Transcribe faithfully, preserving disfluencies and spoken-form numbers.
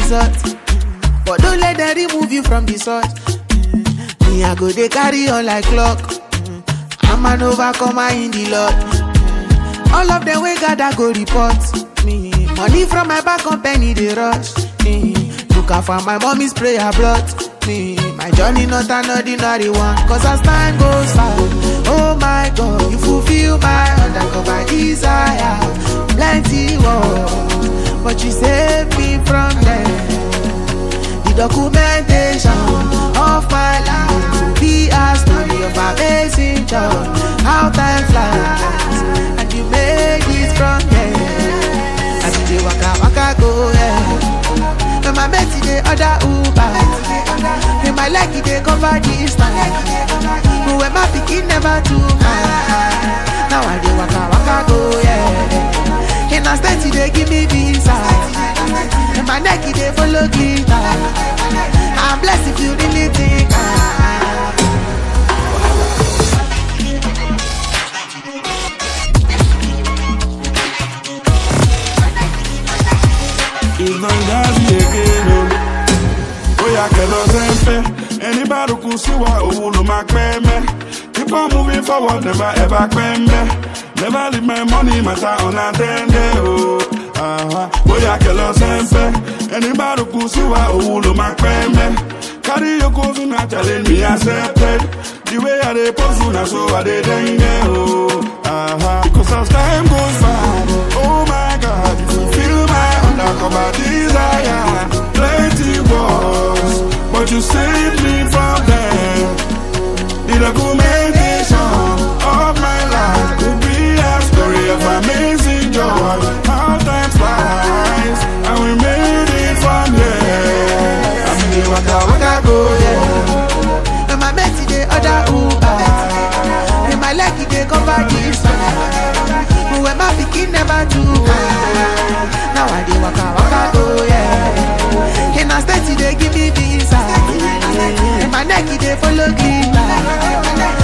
resort. But don't let them remove you from the source. Me, I go, they carry on like clock. I'm an overcomer in the Lord. All of them we gather go report me. Money from my back company, they rush me. Look out for my mommy's prayer blood me. My journey not an ordinary one. Cause as time goes by, oh my God, you fulfill my undercover desire. Plenty war, but you save me from them. The documentation of my life will be a story of amazing joy. How time flies, and you made it from there. I see the waka waka go yeah. When my mate the other Uber, in my leg they cover this time. But when my pikin never too much, now I do waka waka go yeah. In a state they give me visa, in my neck they follow guitar. I'm blessed if you really think I. It's not that again. Oh, yeah, can anybody could see what oh no my keep on moving forward, never ever creme. Never leave my money, matter unattended. Oh, uh-huh. Oh, yeah, can anybody could see what oh no my carry your clothes and not telling me accepted. The way I dey post you, so I dey dengue. Oh, uh-huh. Because as time goes by, oh my God, you fulfill my undercover desire. Plenty wars, but you saved me from them. The documentation of my life could be a story of amazing joy. How time flies, and we made it from here. I'm the waka waka go yeah. When my mate the other Uber, in my leg they cover this time. But when my pikin never do much, now I dey waka waka go yeah. In a state they give me visa, in my neck they follow guitar.